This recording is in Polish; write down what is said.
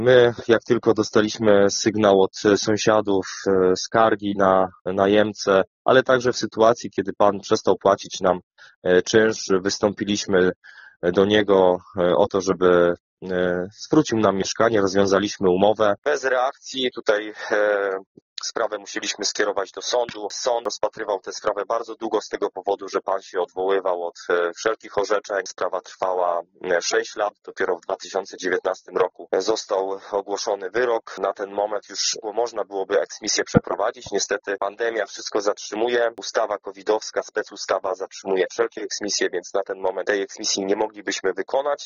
My, jak tylko dostaliśmy sygnał od sąsiadów, skargi na najemcę, ale także w sytuacji, kiedy pan przestał płacić nam czynsz, wystąpiliśmy do niego o to, żeby zwrócił nam mieszkanie, rozwiązaliśmy umowę. Bez reakcji tutaj sprawę musieliśmy skierować do sądu. Sąd rozpatrywał tę sprawę bardzo długo z tego powodu, że pan się odwoływał od wszelkich orzeczeń. Sprawa trwała 6 lat. Dopiero w 2019 roku został ogłoszony wyrok. Na ten moment już można byłoby eksmisję przeprowadzić. Niestety pandemia wszystko zatrzymuje. Ustawa covidowska, specustawa zatrzymuje wszelkie eksmisje, więc na ten moment tej eksmisji nie moglibyśmy wykonać.